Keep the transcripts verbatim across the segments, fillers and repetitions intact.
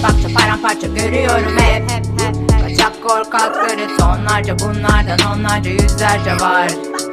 akça paramparça görüyorum hep, hep, hep, hep. Kaçak korkakları tonlarca, bunlardan onlarca yüzlerce var.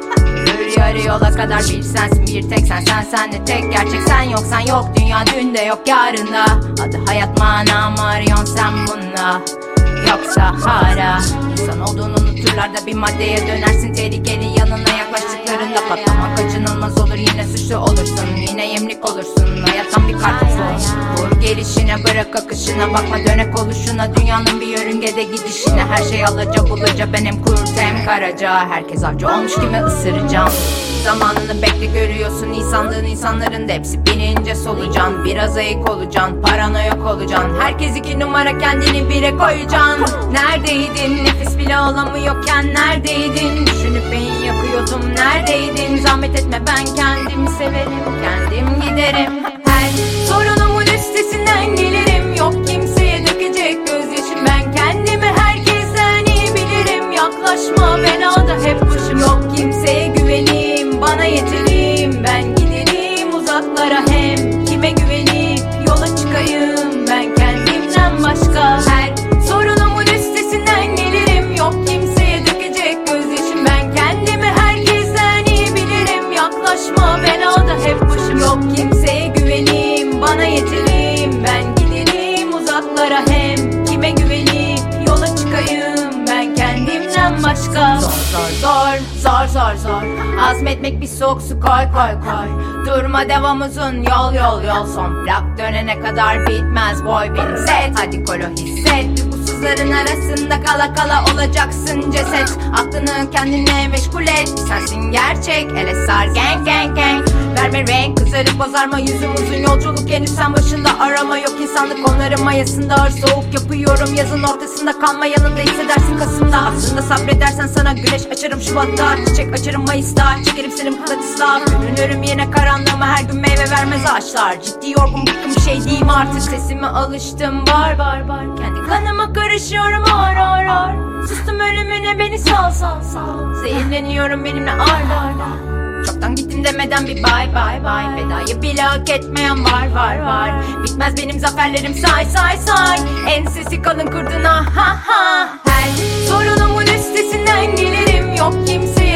Yürü yarı yola kadar bir sensin, bir tek sen, sen sen de tek gerçek. Sen yoksan yok dünya, dün de yok yarında. Adı hayat, mana mı arıyorsun sen bununla? Yoksa hala insan olduğunu unuturlar da bir maddeye dönersin. Tehlikeli yanına yaklaştıklarında patlaman kaçınılmaz olur. Yine suçlu olursun, yine yemlik olursun. Hayattan bir kartopu. Vur gelişine, bırak akışına, bakma dönek oluşuna. Dünyanın bir yörüngede gidişine. Her şey alaca bulaca, ben hem kurt hem karaca. Herkes avcı olmuş gibi ısıracağım. Zamanını bekle, görüyorsun insanlığın, insanların da hepsi binince solucan. Biraz ayık olacaksın, paranoyak olacaksın. Herkes iki numara, kendini bire koyacaksın. Neredeydin nefes bile olamıyorken, neredeydin? Düşünüp beyin yakıyordum, neredeydin? Zahmet etme, ben kendimi severim, kendim giderim. Her sorunumun üstesinden gelirim. Yok kimseye dökecek gözyaşım, ben kendimi herkesten iyi bilirim. Yaklaşma, belada hep başım. Yok kimseye güveneyim, bana yeterim. Ben giderim uzaklara, hem kime güvenip yola çıkayım. Ben kendimden başka her sorunumun üstesinden gelirim. Yok kimseye dökecek gözyaşım, ben kendimi herkesten iyi bilirim. Yaklaşma, belada hep başım. Yok kimseye güveneyim, bana yeterim. Ben giderim uzaklara, hem kime güvenip yola çıkayım. Ben kendimden başka. Zor zor zor zor zor zor azmetmek, bir soğuk su koy koy koy. Durma, devam uzun yol yol yol. Son plak dönene kadar bitmez boy benim set. Hadi kolo hisset, duygusuzların arasında kala kala olacaksın ceset. Aklını kendine meşgul et, sensin gerçek. Ele sar gang gang gang, verme renk kızarıp bozarma yüzüm uzun. Yolculuk henüz sen başında, arama yok insanlık onların mayasında. Ağır soğuk yapıyorum yazın ortasında, kalma yanında hissedersin Kasım'da. Aslında sabredersen sana güneş açarım Şubat'ta. Çiçek açarım Mayıs'ta, çekerim senin mıknatısla. Bürünürüm yine karanlığıma, her gün meyve vermez ağaçlar. Ciddi yorgun bıktım, bir şey diyeyim artık. Sesime alıştım, var var var. Kendi kanıma karışıyorum, ar ar ar. Sustum ölümüne, beni sal sal sal. Zehirleniyorum benimle, ar ar ar. Çoktan gittim demeden bir bye bye bye. Vedayı bile hak etmeyen var var var. Bitmez benim zaferlerim, say say say. Ensesi kalın kurduna, ha ha. Her sorunumun üstesinden gelirim. Yok kimseye